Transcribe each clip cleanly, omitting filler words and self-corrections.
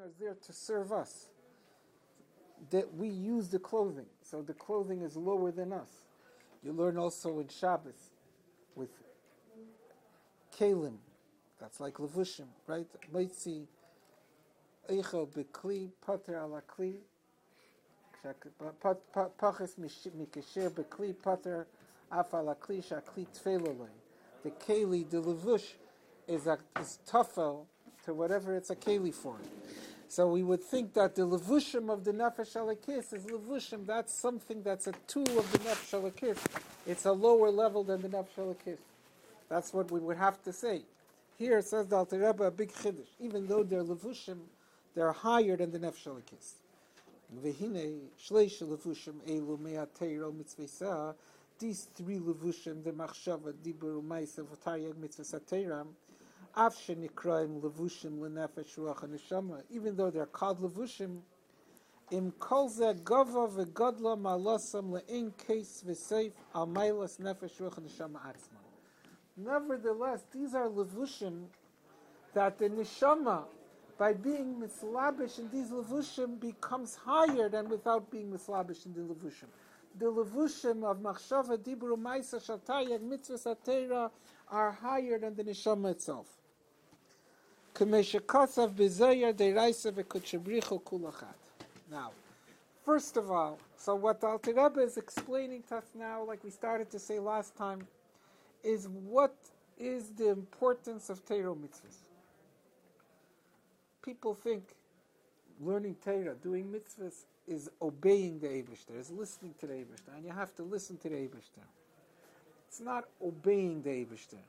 are there to serve us. That we use the clothing, so the clothing is lower than us. You learn also in Shabbos with Kalim, that's like Levushim, right? Moitzi Eichel Bekli, Pater ala Kli, Pachas Mikasher Bekli, Pater Af ala Kli, Shakli Tfelolei. The Keli, the Levush, is tafel to whatever it's a Keli for. So we would think that the levushim of the nefesh halakis is levushim. That's something that's a tool of the nefesh halakis. It's a lower level than the nefesh halakis. That's what we would have to say. Here it says the Alter Rebbe a big chiddush. Even though they're levushim, they're higher than the nefesh halakis. V'hinei shleish levushim elu me'ateiro mitzvesa. These three levushim, the machshava, dibur, u'maisa, v'taryag mitzvah sateiram. Even though they're called levushim, im kol ze gava v'godla malasam le'in case v'seif al mailas nefesh ruach neshama atzma. Nevertheless, these are levushim that the neshama, by being mislabish in these levushim, becomes higher than without being mislabish in the levushim. The levushim of machshava, dibur, u'maisa, shatayag, mitzvah satera are higher than the neshama itself. Now, first of all, so what the Alter Rebbe is explaining to us now, like we started to say last time, is what is the importance of Torah mitzvahs. People think learning Torah, doing mitzvahs, is obeying the Eibishter, is listening to the Eibishter, and you have to listen to the Eibishter. It's not obeying the Eibishter.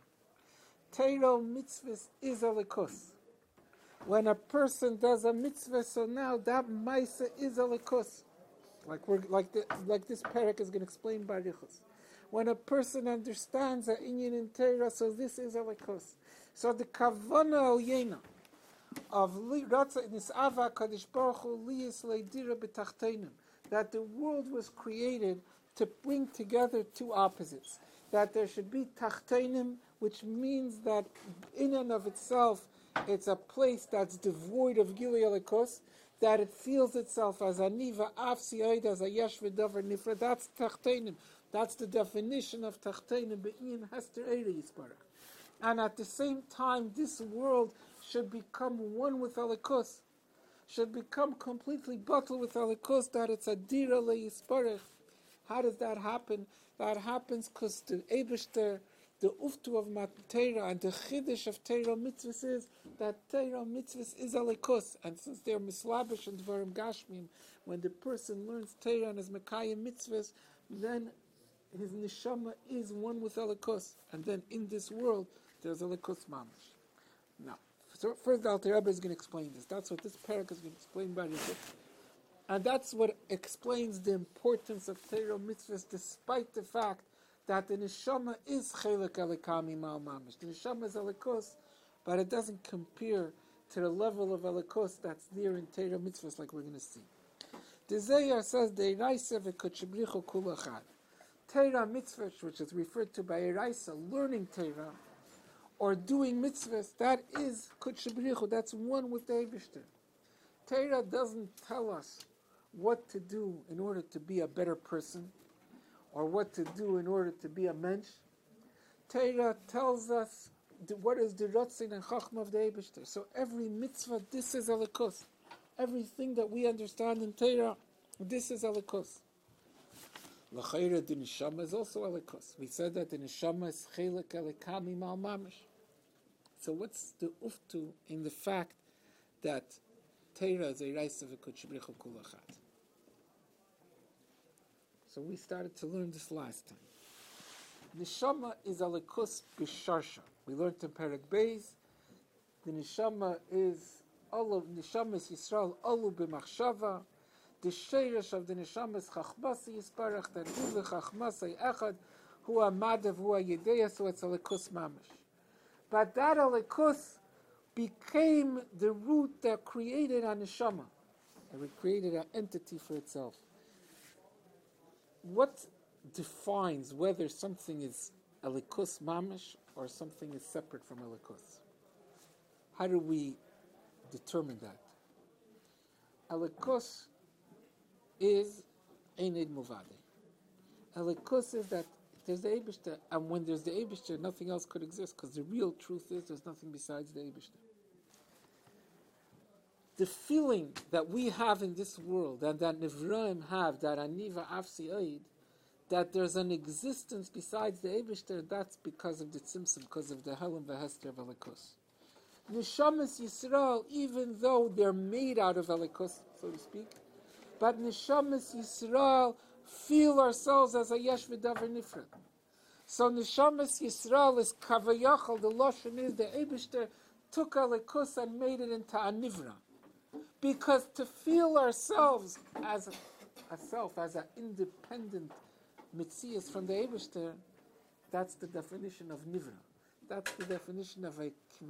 Torah mitzvahs is a likus. When a person does a mitzvah, so now that maisa is a likus. Like this parak is going to explain Barichus. When a person understands a inyan in Torah, so this is a likus. So the kavana olyena of ratza nisava kadosh baruch hu liyis leidira b'tachtenim, that the world was created to bring together two opposites. That there should be tachtenim, which means that in and of itself, it's a place that's devoid of Gilui Elikos, that it feels itself as a niva afsi oid, as a yesh v'davar nifra. That's tachtenim. That's the definition of tachtenim be'in hester eiri yisparach. And at the same time, this world should become one with Elikos, should become completely bottled with Elikos, that it's a dira le yisparach. How does that happen? That happens because the Eibishter, the uftu of Torah and the chiddush of Torah mitzvahs is that Torah mitzvahs is a likus. And since they're mislabish and dvarim gashmim, when the person learns Torah and is mekayim mitzvahs, then his neshama is one with a likus. And then in this world, there's a likus mamash. Now, so first the Alter Rebbe is going to explain this. That's what this parak is going to explain by this. And that's what explains the importance of Torah mitzvahs, despite the fact that the neshama is chelek elikami mal mamish. The neshama is elikos, but it doesn't compare to the level of elikos that's there in Torah mitzvahs, like we're going to see. The Zayar says, "Deiraisa v'kotshebrichu kulachad." Torah mitzvahs, which is referred to by Eraisa, learning Torah or doing mitzvahs, that is kotshebrichu. That's one with the Eibishter. Torah doesn't tell us what to do in order to be a better person, or what to do in order to be a mensch. Torah tells us what is the Ratzin and Chachma of the Eibishter. So every mitzvah, this is a likus. Everything that we understand in Torah, this is a likus. L'chayra, the neshama is also a likus. We said that the neshama is chelek elikami mal mamish. So what's the uftu in the fact that Torah is a reisa v'kotshebrichu kulachad? So we started to learn this last time. Neshama is a likus b'sharsha. We learned in Perek Beis. The neshama is Yisrael alu b'machshava. The sheirish of the neshama is chachmasa yisparach. That hu v'chachmasa echad hu amadav hu ayedeya. So it's a likus mamish. But that a likus became the root that created a neshama, and it created an entity for itself. What defines whether something is a likus mamish or something is separate from a likus? How do we determine that? Elikus is Einid Muvade. Elikus is that there's the Eibishter, and when there's the Eibishter, nothing else could exist, because the real truth is there's nothing besides the Eibishter. The feeling that we have in this world, and that Nivraim have, that Aniva Afsi Oid, that there's an existence besides the Eibishter, that's because of the Tzimtzum, because of the Helam V'Hester of Elikus. Neshamas Yisrael, even though they're made out of Elikus, so to speak, but Neshamas Yisrael feel ourselves as a Yesh V'Davar Nifrat. So Neshamas Yisrael is Kavayachal, the Lashon is the Eibishter took Elikus and made it into a Nivra. Because to feel ourselves as a self, as an independent Mitzias from the Eibishter, that's the definition of Nivra. That's the definition of a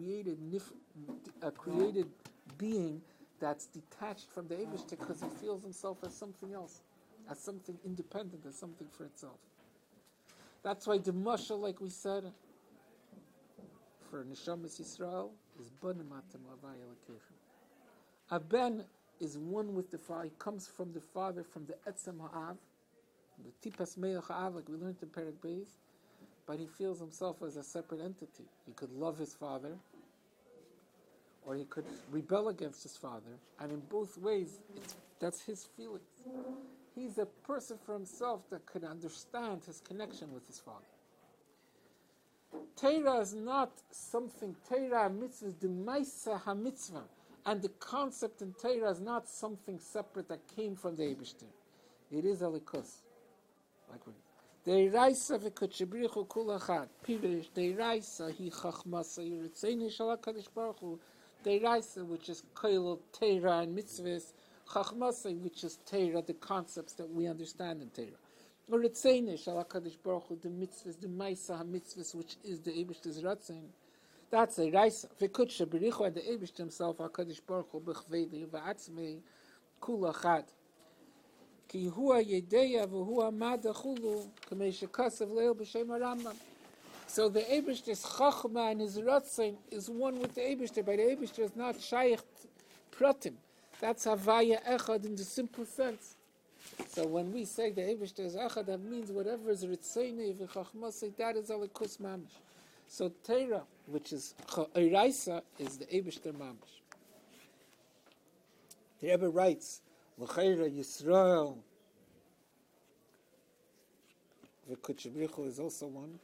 created being that's detached from the Eibishter because he feels himself as something else, as something independent, as something for itself. That's why the mashal, like we said, for Neshamas Yisrael, is Banim Atem Lavai Elokechem. A ben is one with the father. He comes from the father, from the Etzem Ha'av, the Tipas Me'ach Ha'av, like we learned in Perek Beis, but he feels himself as a separate entity. He could love his father, or he could rebel against his father, and in both ways, that's his feelings. He's a person for himself that could understand his connection with his father. Torah is not something, Torah mitzvah is the Maisa HaMitzvah. And the concept in Torah is not something separate that came from the Eibishter. It is Elikus. Like we Deiraisa v'kutchebrichu kul achad. Pirish, Deiraisa hi chachmasa yiritzeni shalak kadosh baruch hu. Deiraisa, which is koilel Torah and mitzvahs. Chachmasa, which is Torah, the concepts that we understand in Torah. Yiritzeni shalak kadosh baruch hu, the mitzvahs, the Maisa ha-mitzvahs, which is the Eibishter's Ratzin. That's a Raisa. V'kutsha b'richu, and the Eibush himself, HaKadosh Baruch Hu, b'chvei v'atzmei, kula chad. Ki hua yedeya v'hua mada chulu, k'mei shekasav leil b'shem HaRambam. So the Eibush's Chachma and his Ratzin is one with the Eibushter, but the Eibushter is not Shaykh Pratim. That's Havaya Echad in the simple sense. So when we say the Eibushter is Echad, that means whatever is Ritzeinei v'Chachmasei, that is Alikus Mamish. So Torah, which is Eraisa, is the Eibishter Mamish. The Rebbe writes, L'chayra Yisrael, V'kutchebrichu is also one.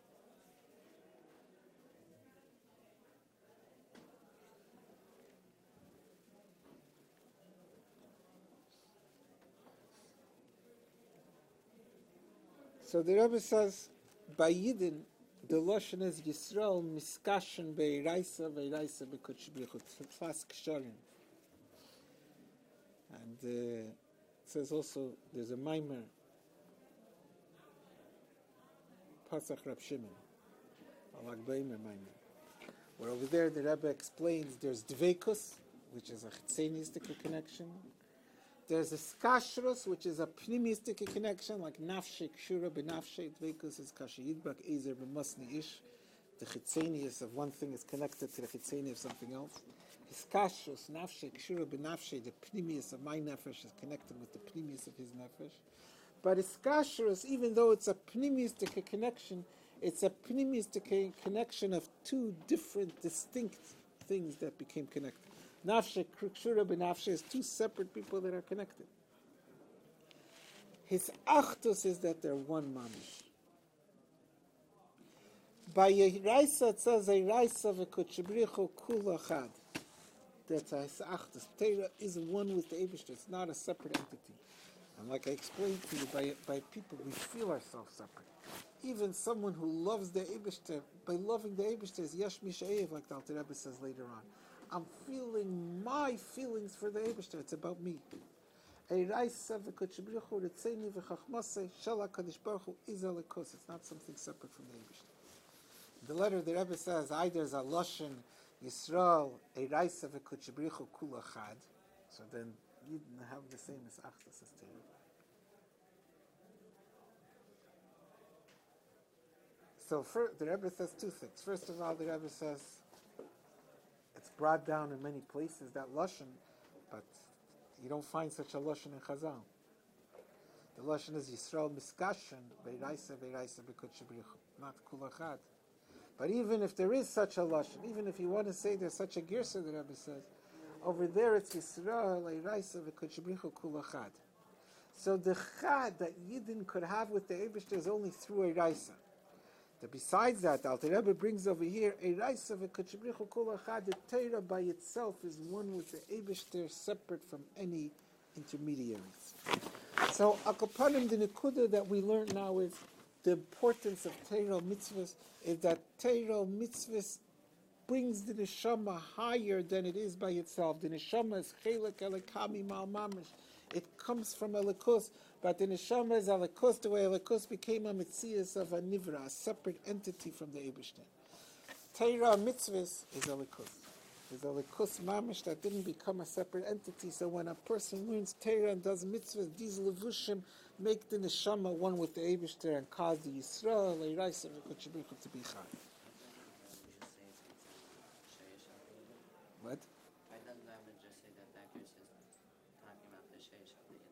So the Rebbe says, by Yidin, the Lashon is Yisrael miskashen be'iraisa ve'iraisa be'kutchebrichu. Tfas ksharim. And it says also, there's a Maimer, Pasach Rab Shimon, Alag Beimer Maimer, where over there the Rebbe explains there's Dveikus, which is a Chitzenistic connection. There's a Skashrus, which is a Pnimistic connection, like Nafshe, Kshura, Benafshe. Dveikus is Kasha Yidbak, Ezer, B'masni Ish. The Chitzenius of one thing is connected to the Chitzeni of something else. His Kashrus, Nafshe, Kshura, Benafshe, the Pnimius of my Nefesh is connected with the Pnimius of his Nefesh. But his Kashrus, even though it's a Pnimistic connection, it's a Pnimistic connection of two different, distinct things that became connected. Nafshe, Kshura, Benafshe is two separate people that are connected. His Achtus is that they're one Mamish. By Yeraisa it says Yeraisa v'kutchebrichu kula chad. That's his Achtus. Torah is one with the Eibishter. It's not a separate entity. And like I explained to you, by people we feel ourselves separate. Even someone who loves the Eibishter, by loving the Eibishter is Yesh Misha'ev, like the Alter Rebbe says later on. I'm feeling my feelings for the Eibishter. It's about me. Yeraisa v'kutchebrichu ritzeni v'chachmasei shel HaKadosh Baruch Hu is Elikus. It's not something separate from the Eibishter. The letter the Rebbe says either is a Lashon Yisrael Eiraisa v'kutchebrichu kula chad, so then you didn't have the same as Achtas as Torah. So the Rebbe says two things. First of all, the Rebbe says it's brought down in many places that Lashon, but You don't find such a lashon in Chazal. The lashon is Yisrael miskashen beiraisa b'kodesh b'richu, not kul echad. But even if there is such a lashon, even if you want to say there's such a girsa, the Rebbe says, over there it's Yisrael beiraisa b'kodesh b'richu kul echad. So the chad that Yidden could have with the Eibishter is only through a raisa. Besides that, the Alter Rebbe brings over here a raisa v'kodesh b'richu kol echad. The Torah by itself is one with the Eibishter, separate from any intermediaries. So, akapanim, the nekuda that we learn now is the importance of Torah mitzvahs is that Torah mitzvahs brings the neshama higher than it is by itself. The neshama is chelek elekami mal mamish. It comes from Elikus, but the neshama is Elikus, the way Elikus became a mitzias of a nivra, a separate entity from the Eibishter. Torah mitzvahs is Elikus. There's Elikus mamish that didn't become a separate entity, so when a person learns Torah and does mitzvahs, these levushim make the neshama one with the Eibishter and cause the Yisrael, Eiraisa, v'kodesh b'richu to be chai. What? Why doesn't the Rebbe just say that that verse is talking about the sheish of the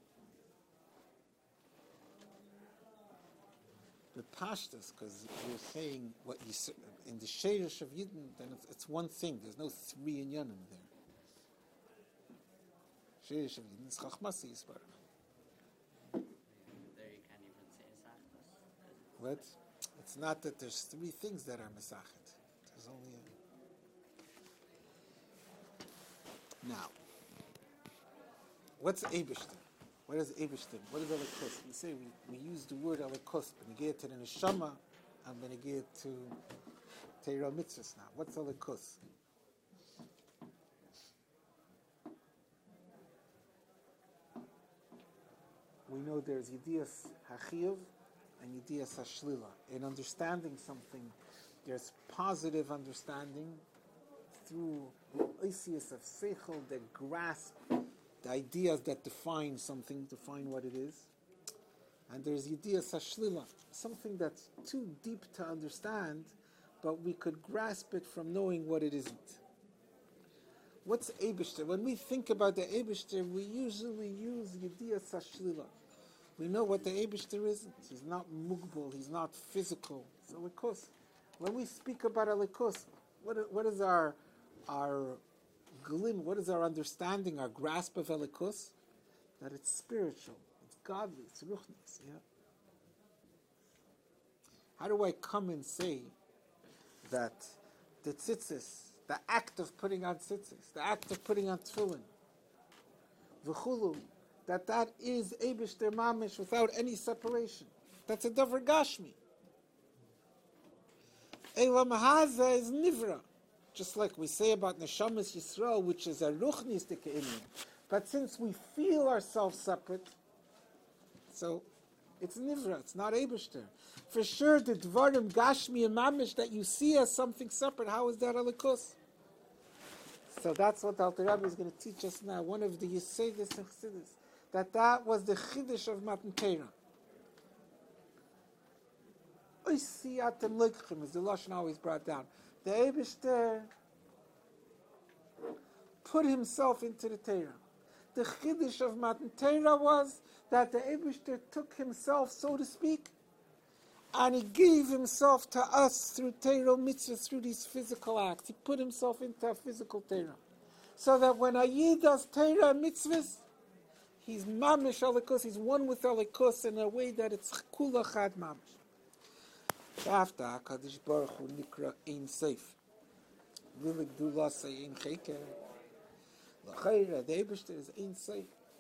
Yidden? The pashtas, because you're saying what you in the sheish of Yidden, then it's one thing. There's no three inyanim there. Sheish of Yidden is chachmasi yisbarach. There you can't even say Esachos. What? It's not that there's three things that are mesachet. There's only a... Now, what's Eibishter? What is Eibishter? What is Elikus? We say we use the word Elikus, benegir to the neshama, and benegir to Torah mitzvahs now. What's Elikus? We know there's Yedias HaChiyuv and Yedias HaShlila. In understanding something, there's positive understanding through oisius of seichel that grasp the ideas that define something, define what it is. And there's Yedias HaShlila, something that's too deep to understand, but we could grasp it from knowing what it isn't. What's Eibishter? When we think about the Eibishter, we usually use Yedias HaShlila. We know what the Eibishter is. He's not mugbal, he's not physical. It's Elikus. When we speak about Elikus, what is our glim, what is our understanding, our grasp of Elikus? That it's spiritual, it's godly, it's ruchnis, yeah? How do I come and say that the tzitzis, the act of putting on tzitzis, the act of putting on tefillin, v'chulu, that is Eibishter mamish without any separation? That's a davar gashmi. Elam haza is nivra. Just like we say about Neshamas Yisrael, which is a ruchnistic inyan. But since we feel ourselves separate, so it's nivra, it's not Eibishter. For sure, the dvarim gashmi and mamish that you see as something separate, how is that Elikus? So that's what the Alter Rebbe is going to teach us now. One of the Yesodis and Chassidus, that was the Chiddush of Matan Torah. Oisiatem lekchim is the lashon always brought down. The Eibishter put himself into the Torah. The Chiddush of Matan Torah was that the Eibishter took himself, so to speak, and he gave himself to us through Torah mitzvahs, through these physical acts. He put himself into a physical Torah. So that when a Yid does Torah mitzvahs, he's mamish Elikus, he's one with Elikus in a way that it's kula chad mamish. After HaKadosh Baruch Hu nikra ein seif. Vilik dula say ein cheker. L'chayra, the Eibishter is ein seif.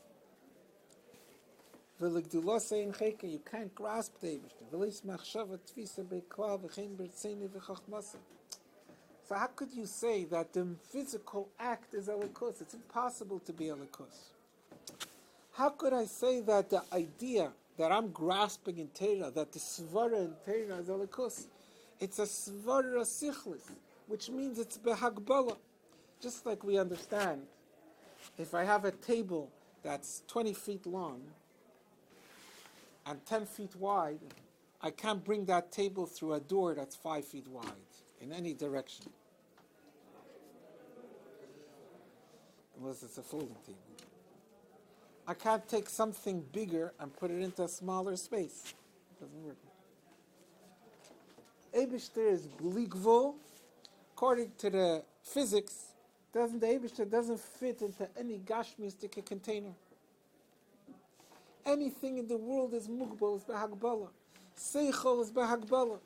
Vilik dula say ein cheker. You can't grasp the Eibishter. V'lis machshava tfisa be'klal v'chein b'rtzeini v'chachmasa. So how could you say that the physical act is Elikus? It's impossible to be Elikus. How could I say that the idea that I'm grasping in Torah, that the svara in Torah is Elikus? It's a svara sichlis, which means it's behagbala. Just like we understand, if I have a table that's 20 feet long and 10 feet wide, I can't bring that table through a door that's 5 feet wide in any direction, unless it's a folding table. I can't take something bigger and put it into a smaller space. It doesn't work. Eibishter is bligvul. According to the physics, the Eibishter doesn't fit into any gashmistic container. Anything in the world is mugbal, is behagbala. Seichel is behagbala.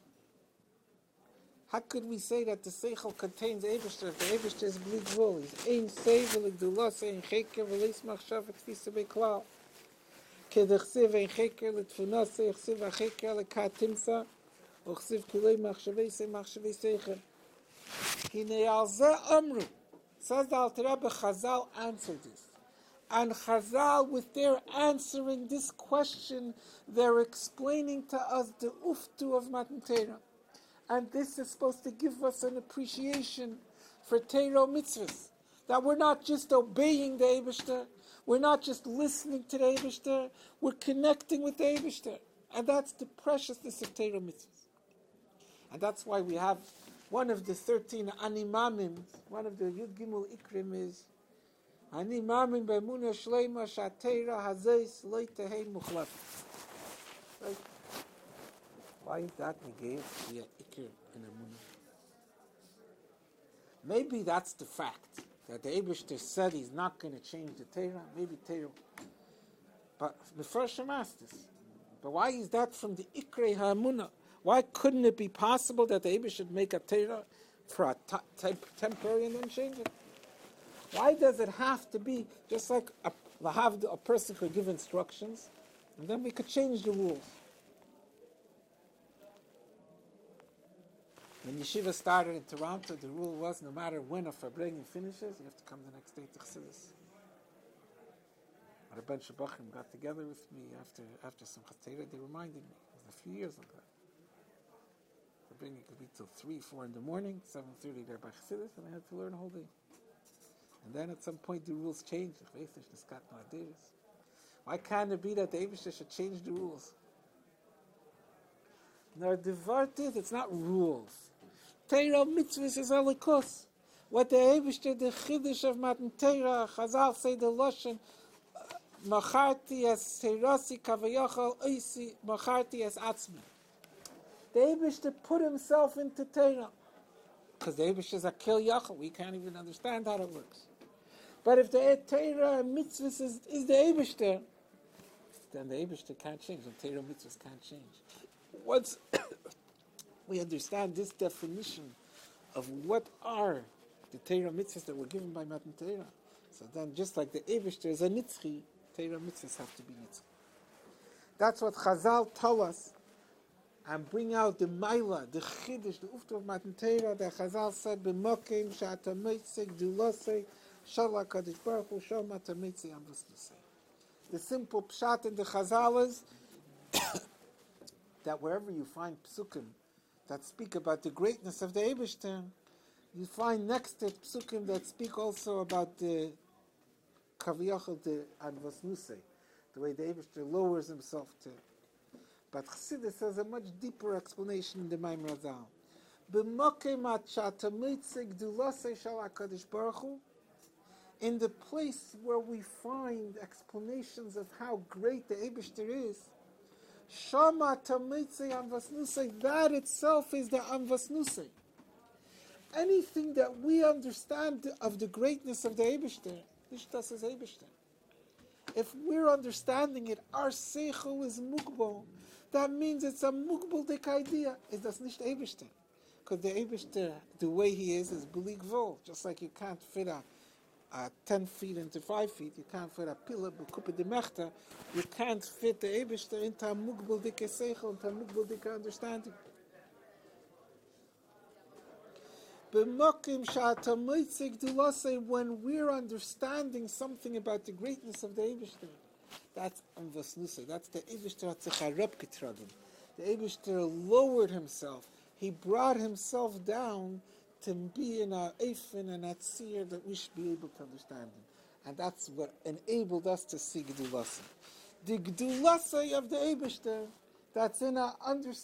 How could we say that the Seichel contains Eibishter if the Eibishter is bligvul? He's ein seivel, igdulas, ein cheker, v'leis machshav, etfisa beklal. Kedechsiv, ein cheker, letfunas, echsiv, acheker, lekatimsa, ochsiv kulei machshavei, se machshavei seichel. Hinei al zeh amru. Says the Alter Rebbe, Chazal answered this. And Chazal, with their answering this question, they're explaining to us the uftu of Matan Torah. And this is supposed to give us an appreciation for Torah mitzvahs. That we're not just obeying the Eibishter, we're not just listening to the Eibishter, we're connecting with the Eibishter. And that's the preciousness of Torah mitzvahs. And that's why we have one of the 13 animamim, one of the Yud Gimel Ikrim is animamim be'emunah shleima shatera hazeis lo tehei muchlef. Right? Why is that negate the Ikr in Emunah? Maybe that's the fact that the Eibishter said he's not going to change the Torah. Maybe Torah, but the first asked this. But why is that from the Ikrei HaEmunah? Why couldn't it be possible that the Eibishter should make a Torah for a temporary and then change it? Why does it have to be just like a person could give instructions and then we could change the rules? When Yeshiva started in Toronto, the rule was no matter when a Farbrengen finishes, you have to come the next day to Chassidus. But a bunch of Bachim got together with me after some Torah. They reminded me. It was a few years ago. Farbrengen could be till 3, 4 in the morning, 7:30 there by Chassidus, and I had to learn a whole day. And then at some point the rules changed. Why can't it be that the Eibishter should change the rules? Nor the Vart is, it's not rules. Torah mitzvahs is alikos. What the Eibishter, the Chiddush of Matan Torah, Chazal say the Lashon, Macharti as Teirasi Kavayachal Oisi, Macharti as Atzmi. The Eibishter put himself into Torah. Because the Eibishter is a Kil Yachal, we can't even understand how it works. But if the Torah and mitzvahs is the Eibishter, then the Eibishter can't change, and Torah mitzvahs can't change. Once we understand this definition of what are the Torah mitzvahs that were given by Matan Torah, so then just like the Eibishter is a nitzchi, Torah mitzvahs have to be nitzchi. That's what Chazal tell us and bring out the Maila, the Chiddush, the Uftu of Matan Torah that Chazal said, B'mokim she'ata meitzeg dulosei shalak HaKadosh Baruch Hu shom ata meitzeg amvus nosei. The simple pshat in the Chazal is that wherever you find psukim that speak about the greatness of the Eibishter, you find next to psukim that speak also about the kaviyachal, the anvas nusei, the way the Eibishter lowers himself to. But Chassidus has a much deeper explanation in the Maimar Razal. In the place where we find explanations of how great the Eibishter is, Shama Tamitze Anvas Nusei, that itself is the Anvas Nusei. Anything that we understand of the greatness of the Eibishter, Ishtas is Eibishter. If we're understanding it, our Seichel is Mugbal. That means it's a Mugbal dik idea. It does nicht Eibishter. Because the Eibishter, the way he is Belig Vol. Just like you can't fit a 10 feet into 5 feet, you can't fit a pillar, b'kupa de mechta, you can't fit the Eibishter into a Mugbal dik Seichel, into a Mugbal dik understanding. When we're understanding something about the greatness of the Eibishter, that's Anvas Nusei. That's the Eibishter hat sich herabgetragen. The Eibishter lowered himself. He brought himself down to be in a eifin and a tzir that we should be able to understand him. And that's what enabled us to see Gdulasai. The Gdulasai of the Eibishter, that's in a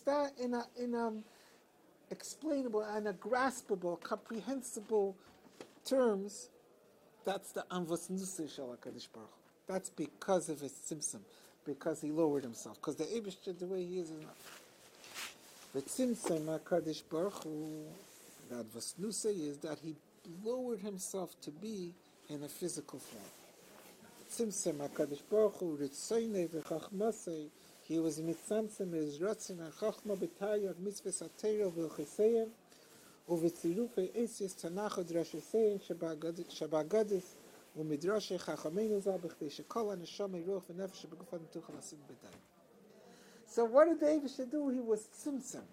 explainable and a graspable, comprehensible terms, that's the Anvas Nusei Shel HaKadosh Baruch Hu. That's because of his tzimtzum, because he lowered himself. Because the Eibishter, the way he is not. The tzimtzum HaKadosh Baruch Hu, that Vasnusa is that he lowered himself to be in a physical form. Tzimtzum HaKadosh Baruch Hu, Ritzoynei v'chachmasei, he was mitzamtzem his ratzon ha'chachma b'taryag mitzvahs ha'teira v'cheseyim, u'v'tzirufei esis tanach u'drasheseyim shabagadis u'midrashei chachamenu zal b'chdei shekol ha'neshama yiruach v'nefesh b'gufan tuchal asim b'day. So what did the Eibishter do? He was tzimtzum.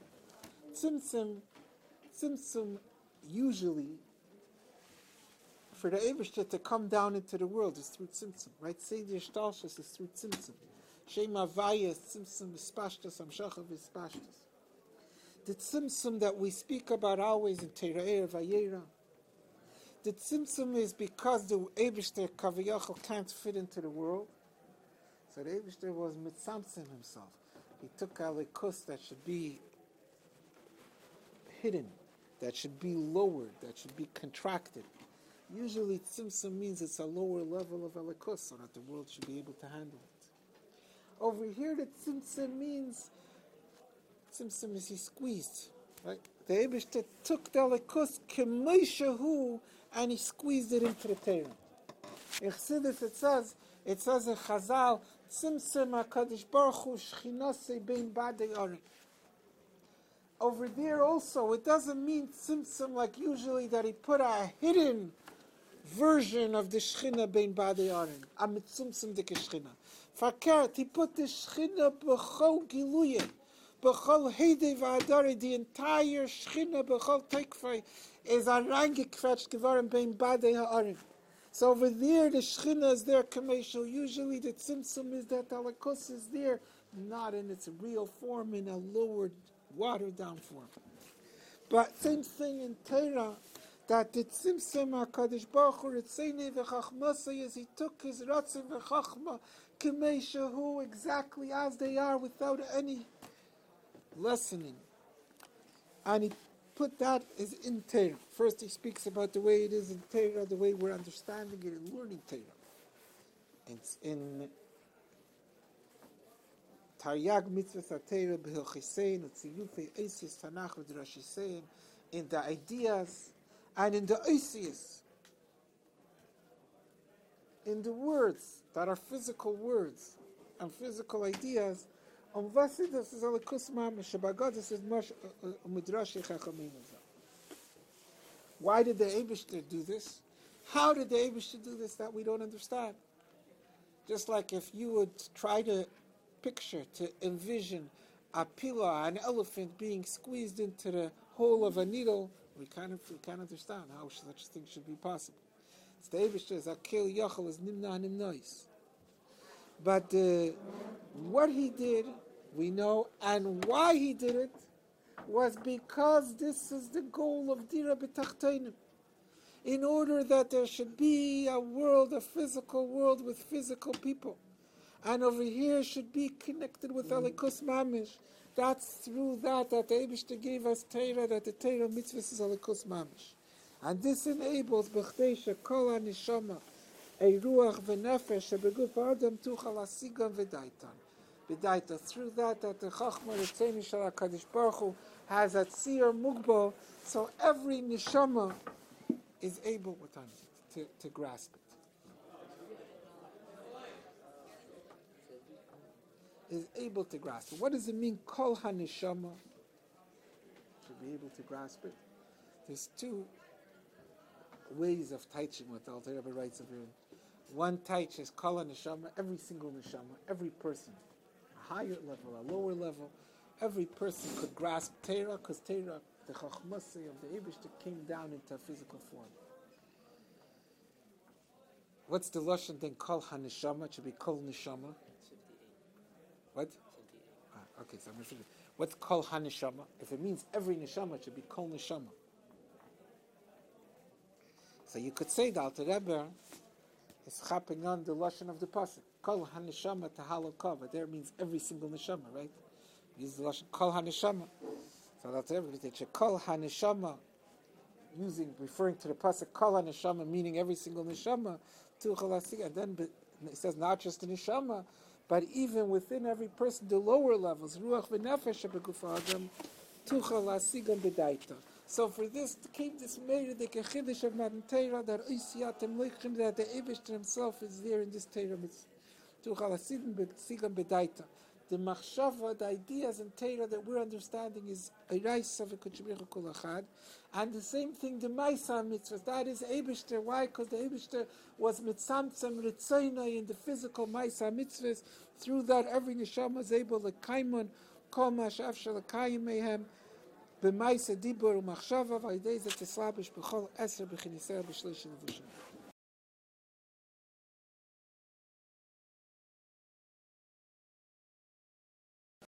Tzimtzum usually, for the Eibishter to come down into the world is through tzimtzum, right? Seder Shtalshus is through tzimtzum. Shem Havaya is tzimtzum v'spashtus, Amshacha v'spashtus. The tzimtzum that we speak about always in Teira'er Vayera, the tzimtzum is because the Eibishter Kaviyachal can't fit into the world. So the Eibishter was mitzamtzim himself. He took a likus that should be hidden, that should be lowered, that should be contracted. Usually tzimtzum means it's a lower level of a likus so that the world should be able to handle it. Over here the tzimtzum means, tzimtzum is he squeezed, right? The Eibishter took the likus k'meishahu and he squeezed it into the Torah. In Chassidus it says in Chazal, tzimtzum HaKadosh Baruch Hu shchinasei bein badei arin. Over there also, it doesn't mean tzimtzum like usually that he put a hidden version of the Shechina bein badei arin. A mitzumtzum dike Shechina. Fakert, he put the Shechina b'chol giluye, b'chol heidei v'adari, the entire Shechina b'chol teikfei is a reingekvetcht gewaren bein badei ha'arin. So over there, the Shechina is there, Kameshal. Usually the tzimtzum is that the Alakus is there, not in its real form, in a lowered, watered down form. But same thing in Torah, that the tzimtzum HaKadosh Baruch Hu, Ritzoynei v'chachmasei, is he took his ratzon v'chachma, Kameshal, exactly as they are, without any lessening. And he put that is in Torah. First he speaks about the way it is in Torah, the way we're understanding it and learning Torah. It's in Taryag mitzvahs HaTorah b'hilchisein u'tziyufei esis tanach v'drashisein, in the ideas and in the oisius, in the words that are physical words and physical ideas. Why did the Eibishter do this? How did the Eibishter do this that we don't understand? Just like if you would try to picture, to envision a pillar, an elephant being squeezed into the hole of a needle, we can't understand how such a thing should be possible. It's the Eibishter, Akil Yachal is Nimna Nimnois. But what he did, we know, and why he did it, was because this is the goal of Dira B'Tachteinim. In order that there should be a world, a physical world with physical people. And over here should be connected with Alikus Mamish. That's through that the Eibishter gave us Torah, that the Torah mitzvahs is Alikus Mamish. And this enables B'chdei Shekol HaNeshama, a ruach v'nefesh shebeguf adam tuchal asigam v'daitan. Through that the chachma ritzoni shel HaKadosh Baruch Hu has a tzir mugbo, so every neshama is able to grasp it. Is able to grasp it. What does it mean? Kol haneshama should be able to grasp it. There's two ways of teaching what the Alter Rebbe writes over here. One taich is kol neshama, every single neshama, every person, a higher level, a lower level, every person could grasp Torah, because Torah, the chachmasei of the Eibishter, came down into a physical form. What's the lashon then? Kol haneshama, it should be kol neshama. What? Okay, so I'm going to figure. What's kol haneshama? If it means every neshama, it should be kol neshama. So you could say the Alter Rebbe is chapping on the lashon of the pasuk. Kol haneshama tahalokah, but there means every single neshama, right? Use the lashon kol haneshama. So the Alter Rebbe would say kol haneshama, referring to the pasuk kol haneshama, meaning every single neshama. tuchal asiga. And then it says not just the neshama, but even within every person, the lower levels, ruach v'nefesh shebeguf adam, tuchal asiga b'daita. So for this, to keep this made the kechidish of Matan Torah, that Isiyatem Leichim, that the Eibishter himself is there in this Torah mitzvah. Tuchal asiga b'daita. The machshava, the ideas in Torah that we're understanding is Eiraisa v'kutzbricha kol achad, and the same thing the Maisa mitzvahs. That is Eibishter. Why? Because the Eibishter was mitzamtzem ritzaynai in the physical Maisa mitzvahs. Through that, every neshama is able to kaimun kol mashaf shel kayim mehem b'Maisa dibur u'machshava v'ayidei zeh tislabish b'chol eser b'chinisei b'shlish levushim.